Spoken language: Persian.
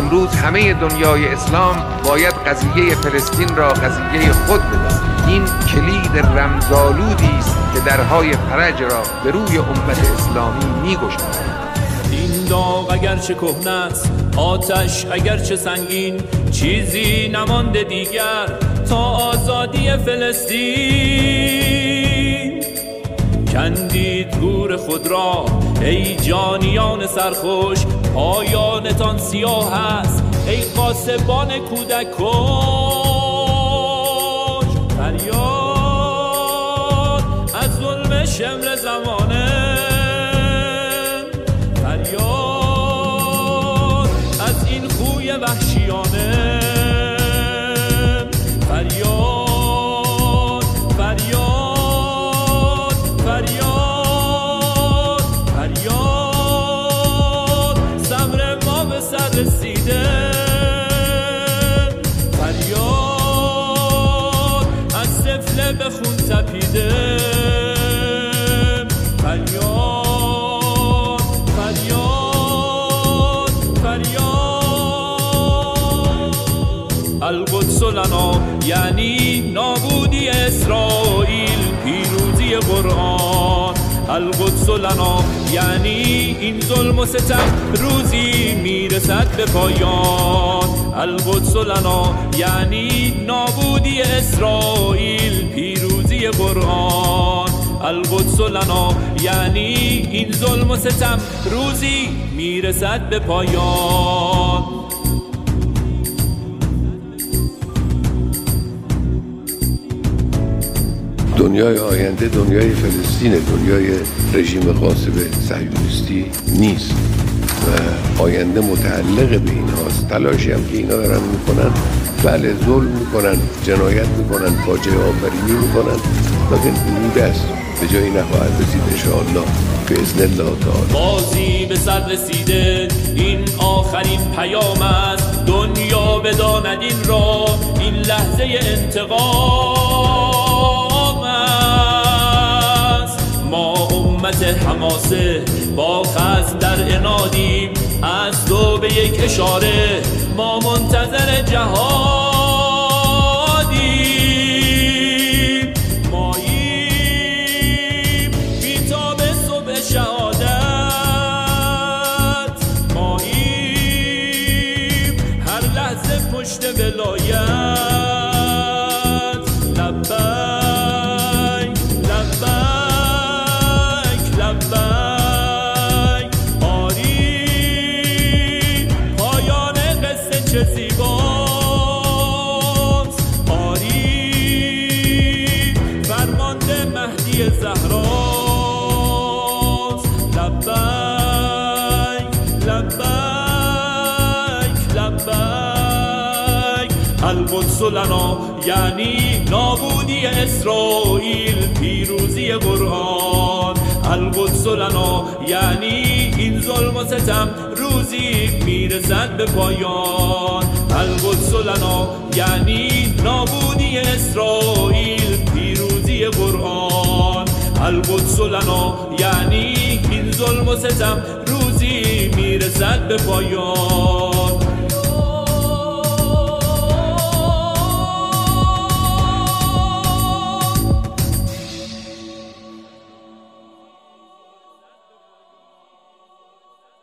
امروز همه دنیای اسلام باید قضیه فلسطین را قضیه خود بداند. این کلید رمزآلودی است که درهای فرج را به روی امت اسلامی می‌گشاید. این داغ اگرچه کهنه است، آتش اگرچه سنگین، چیزی نمانده دیگر تا آزادی فلسطین. کندید گور خود را ای جانیان سرخوش، پایانتان سیاه است ای غاصبان کودک کش. فریاد از ظلم شمر زمانه، فریاد از این خوی وحشیانه، فریاد فریاد فریاد فریاد، صبر ما به سر رسیده، فریاد از سفله به خون تپیده، فریاد فریاد فریاد. القدس لنا یعنی نابودی اسرائیل، پیروزی قرآن. القدس لنا یعنی این ظلم و ستم روزی میرسد به پایان. القدس لنا یعنی نابودی اسرائیل، پیروزی قرآن. القدس لنا یعنی این ظلم و ستم روزی میرسد به پایان. دنیای آینده دنیای فلسطین، دنیای رژیم غاصب صهیونیستی نیست و آینده متعلق به اینهاست. تلاشی هم که اینا دارن میکنن، بله ظلم میکنن، جنایت میکنن، فاجعه آفرینی میکنن، لیکن بوده است به جایی نخواهد رسید انشاءالله باذن الله تعالی. بازی به سر رسیده، این آخرین پیام است. دنیا بداند این را، این لحظه انتقام است. ما امت حماسه با خصم در انادیم، از تو به یک اشاره ما منتظر جهادیم. ماییم بی‌تاب صبح شهادت، ماییم هر لحظه پشت ولایت. لبیک لبیک لبیک، آری پایان قصه چه زیباست، آری فرمانده مهدی زهراست. لبیک لبیک لبیک. القدس لنا یعنی نابودی اسرائیل، پیروزی قرآن. القدس لنا یعنی این ظلم و ستم روزی میرسد به پایان. القدس لنا یعنی نابودی اسرائیل، پیروزی قرآن. القدس لنا یعنی این ظلم و ستم روزی میرسد به پایان.